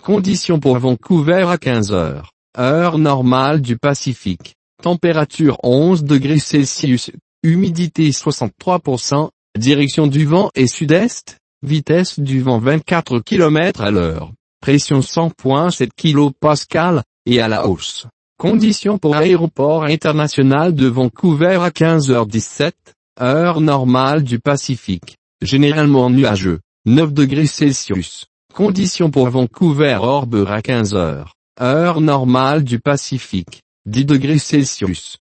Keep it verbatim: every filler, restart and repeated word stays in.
Conditions pour Vancouver à quinze heures, heure normale du Pacifique. Température onze degrés Celsius, humidité soixante-trois pour cent, direction du vent est sud-est, vitesse du vent vingt-quatre kilomètres à l'heure, pression cent virgule sept kilopascales, et à la hausse. Conditions pour Aéroport international de Vancouver à quinze heures dix-sept, heure normale du Pacifique, généralement nuageux, neuf degrés Celsius. Conditions pour Vancouver Harbor à quinze heures, heure normale du Pacifique, dix degrés Celsius.